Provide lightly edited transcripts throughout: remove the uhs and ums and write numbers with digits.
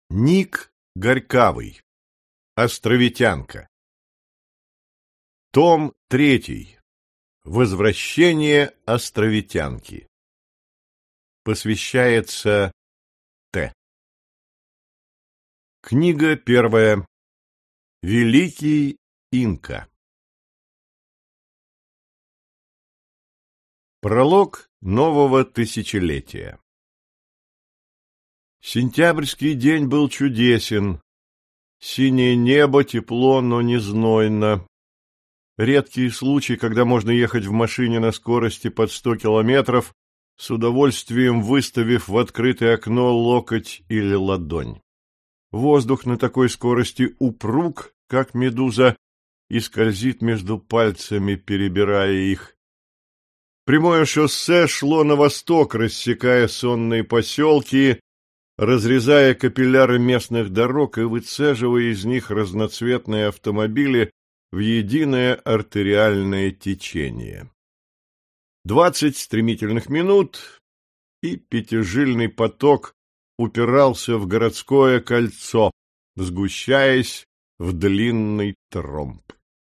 Ник Горькавый. Островитянка. Том 3. Возвращение островитянки. Посвящается Т. Книга 1. Великий Инка. Пролог нового тысячелетия. Сентябрьский день был чудесен. Синее небо, тепло, но не знойно. Редкий случай, когда можно ехать в машине на скорости под 100 километров, с удовольствием выставив в открытое окно локоть или ладонь. Воздух на такой скорости упруг, как медуза, и скользит между пальцами, перебирая их. Прямое шоссе шло на восток, рассекая сонные поселки, разрезая капилляры местных дорог и выцеживая из них разноцветные автомобили в единое артериальное течение. 20 стремительных минут, и пятижильный поток упирался в городское кольцо, сгущаясь в длинный тромб.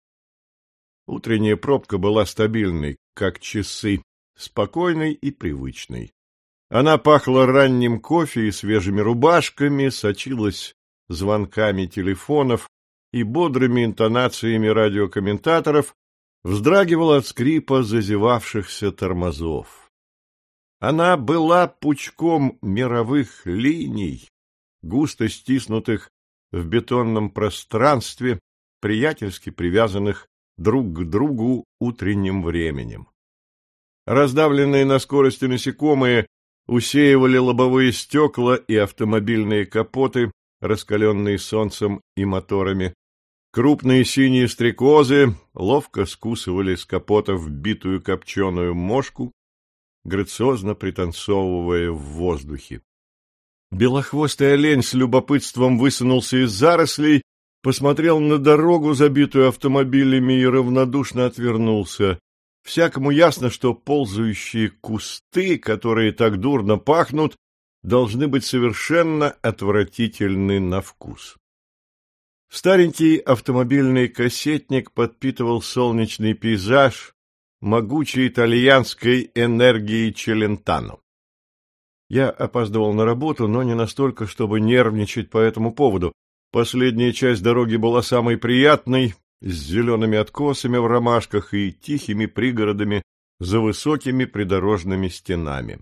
Утренняя пробка была стабильной, как часы, спокойной и привычной. Она пахла ранним кофе и свежими рубашками, сочилась звонками телефонов и бодрыми интонациями радиокомментаторов, вздрагивала от скрипа зазевавшихся тормозов. Она была пучком мировых линий, густо стиснутых в бетонном пространстве, приятельски привязанных друг к другу утренним временем. Раздавленные на скорости насекомые усеивали лобовые стекла и автомобильные капоты, раскаленные солнцем и моторами. Крупные синие стрекозы ловко скусывали с капотов битую копченую мошку, грациозно пританцовывая в воздухе. Белохвостый олень с любопытством высунулся из зарослей, посмотрел на дорогу, забитую автомобилями, и равнодушно отвернулся. Всякому ясно, что ползающие кусты, которые так дурно пахнут, должны быть совершенно отвратительны на вкус. Старенький автомобильный кассетник подпитывал солнечный пейзаж могучей итальянской энергией Челентано. Я опаздывал на работу, но не настолько, чтобы нервничать по этому поводу. Последняя часть дороги была самой приятной, с зелеными откосами в ромашках и тихими пригородами за высокими придорожными стенами.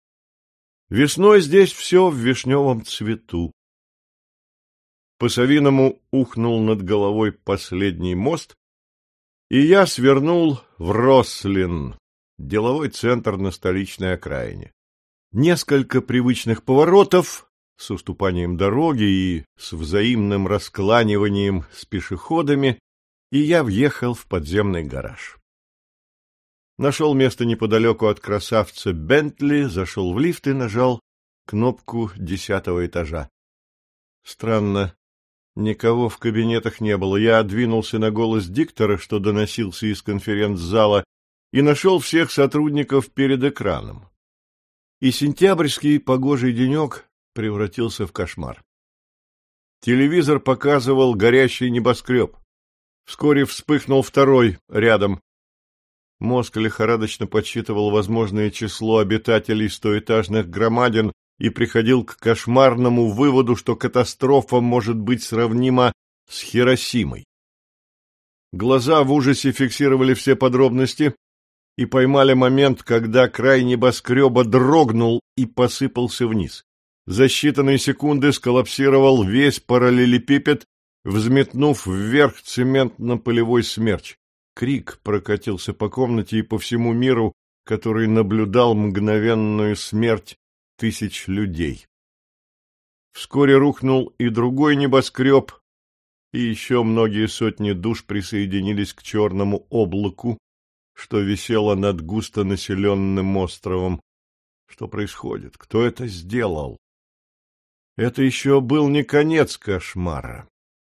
Весной здесь все в вишневом цвету. По-совиному ухнул над головой последний мост, и я свернул в Рослин, деловой центр на столичной окраине. Несколько привычных поворотов с уступанием дороги и с взаимным раскланиванием с пешеходами, и я въехал в подземный гараж. Нашел место неподалеку от красавца Бентли, зашел в лифт и нажал кнопку 10-го этажа. Странно, никого в кабинетах не было. Я двинулся на голос диктора, что доносился из конференц-зала, и нашел всех сотрудников перед экраном. И сентябрьский погожий денек превратился в кошмар. Телевизор показывал горящий небоскреб. Вскоре вспыхнул второй рядом. Мозг лихорадочно подсчитывал возможное число обитателей стоэтажных громадин и приходил к кошмарному выводу, что катастрофа может быть сравнима с Хиросимой. Глаза в ужасе фиксировали все подробности и поймали момент, когда край небоскреба дрогнул и посыпался вниз. За считанные секунды сколлапсировал весь параллелепипед, взметнув вверх цементно-пылевой смерч. Крик прокатился по комнате и по всему миру, который наблюдал мгновенную смерть тысяч людей. Вскоре рухнул и другой небоскреб, и еще многие сотни душ присоединились к черному облаку, что висело над густонаселенным островом. Что происходит? Кто это сделал? Это еще был не конец кошмара.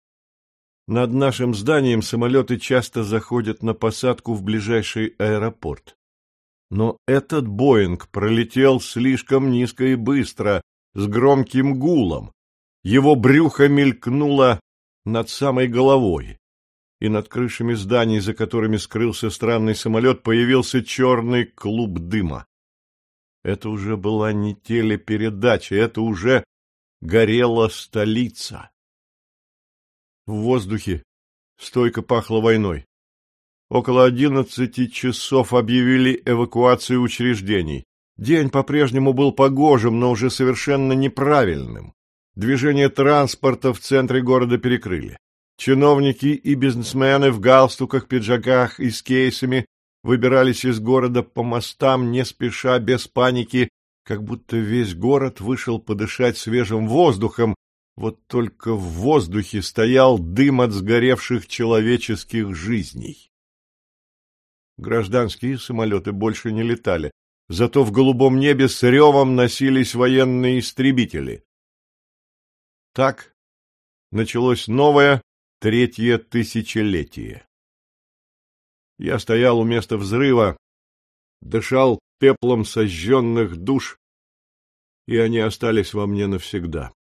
Над нашим зданием самолеты часто заходят на посадку в ближайший аэропорт. Но этот «Боинг» пролетел слишком низко и быстро, с громким гулом, Его брюхо мелькнуло над самой головой, и над крышами зданий, за которыми скрылся странный самолет, появился черный клуб дыма. Это уже была не телепередача, это уже горела столица. В воздухе стойко пахло войной. Около 11 часов объявили эвакуацию учреждений. День по-прежнему был погожим, но уже совершенно неправильным. Движение транспорта в центре города перекрыли. Чиновники и бизнесмены в галстуках, пиджаках и с кейсами выбирались из города по мостам, не спеша, без паники, как будто весь город вышел подышать свежим воздухом, вот только в воздухе стоял дым от сгоревших человеческих жизней. Гражданские самолеты больше не летали, зато в голубом небе с ревом носились военные истребители. Так началось новое третье тысячелетие. Я стоял у места взрыва, дышал пеплом сожженных душ, и они остались во мне навсегда.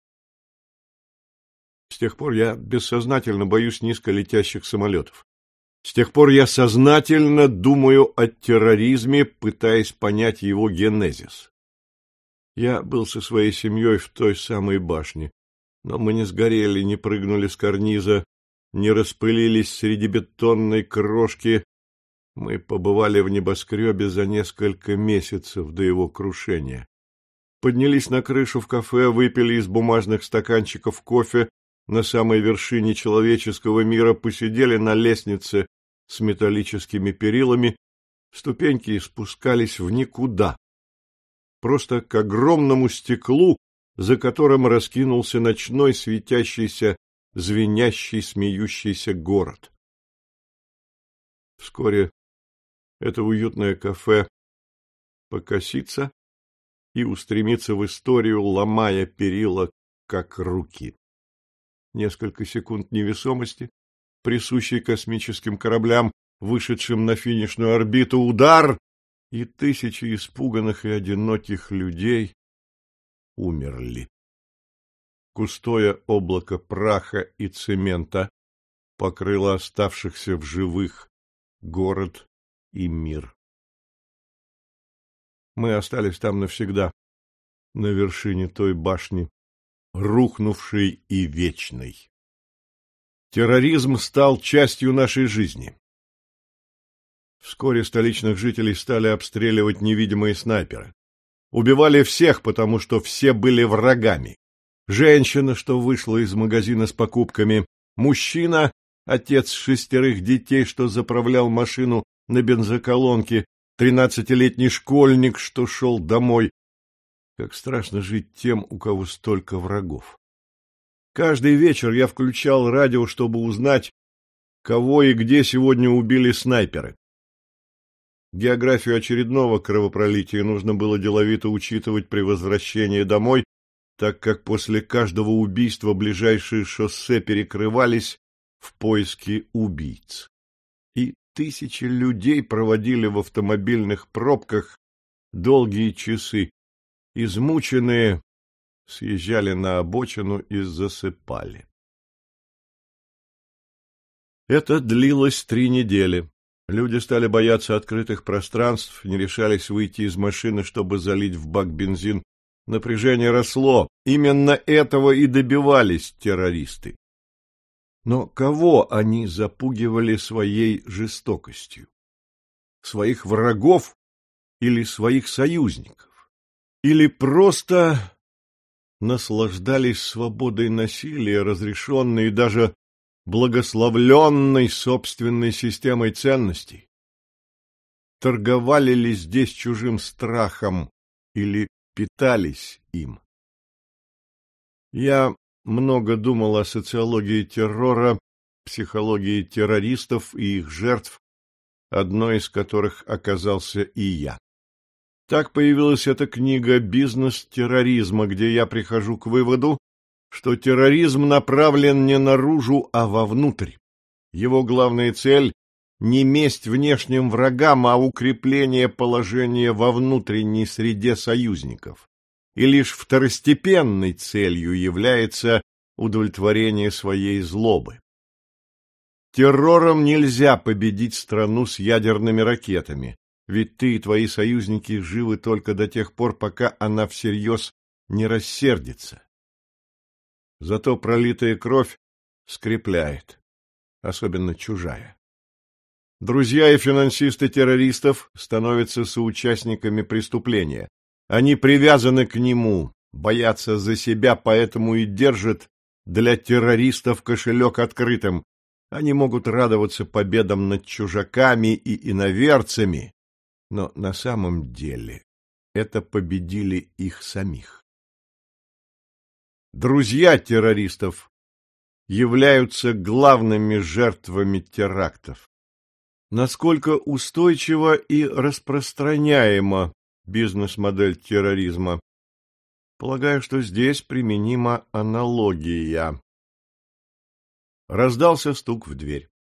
С тех пор я бессознательно боюсь низколетящих самолетов. С тех пор я сознательно думаю о терроризме, пытаясь понять его генезис. Я был со своей семьей в той самой башне, но мы не сгорели, не прыгнули с карниза, не распылились среди бетонной крошки. Мы побывали в небоскребе за несколько месяцев до его крушения. Поднялись на крышу в кафе, выпили из бумажных стаканчиков кофе на самой вершине человеческого мира, посидели на лестнице с металлическими перилами, ступеньки спускались в никуда, просто к огромному стеклу, за которым раскинулся ночной светящийся, звенящий, смеющийся город. Вскоре это уютное кафе покосится и устремится в историю, ломая перила, как руки. Несколько секунд невесомости, присущей космическим кораблям, вышедшим на финишную орбиту, удар, и тысячи испуганных и одиноких людей умерли. Густое облако праха и цемента покрыло оставшихся в живых город и мир. Мы остались там навсегда, на вершине той башни, рухнувшей и вечной. Терроризм стал частью нашей жизни. Вскоре столичных жителей стали обстреливать невидимые снайперы. Убивали всех, потому что все были врагами. Женщина, что вышла из магазина с покупками, мужчина, отец 6 детей, что заправлял машину на бензоколонке, 13-летний школьник, что шел домой. Как страшно жить тем, у кого столько врагов. Каждый вечер я включал радио, чтобы узнать, кого и где сегодня убили снайперы. Географию очередного кровопролития нужно было деловито учитывать при возвращении домой, так как после каждого убийства ближайшие шоссе перекрывались в поиске убийц. И тысячи людей проводили в автомобильных пробках долгие часы. Измученные съезжали на обочину и засыпали. Это длилось 3 недели. Люди стали бояться открытых пространств, не решались выйти из машины, чтобы залить в бак бензин. Напряжение росло. Именно этого и добивались террористы. Но кого они запугивали своей жестокостью? Своих врагов или своих союзников? Или просто наслаждались свободой насилия, разрешенной и даже благословленной собственной системой ценностей? Торговали ли здесь чужим страхом или питались им? Я много думал о социологии террора, психологии террористов и их жертв, одной из которых оказался и я. Так появилась эта книга «Бизнес терроризма», где я прихожу к выводу, что терроризм направлен не наружу, а вовнутрь. Его главная цель – не месть внешним врагам, а укрепление положения во внутренней среде союзников. И лишь второстепенной целью является удовлетворение своей злобы. Террором нельзя победить страну с ядерными ракетами, ведь ты и твои союзники живы только до тех пор, пока она всерьез не рассердится. Зато пролитая кровь скрепляет, особенно чужая. Друзья и финансисты террористов становятся соучастниками преступления. Они привязаны к нему, боятся за себя, поэтому и держат для террористов кошелек открытым. Они могут радоваться победам над чужаками и иноверцами, но на самом деле это победили их самих. Друзья террористов являются главными жертвами терактов. Насколько устойчива и распространяема бизнес-модель терроризма? Полагаю, что здесь применима аналогия. Раздался стук в дверь.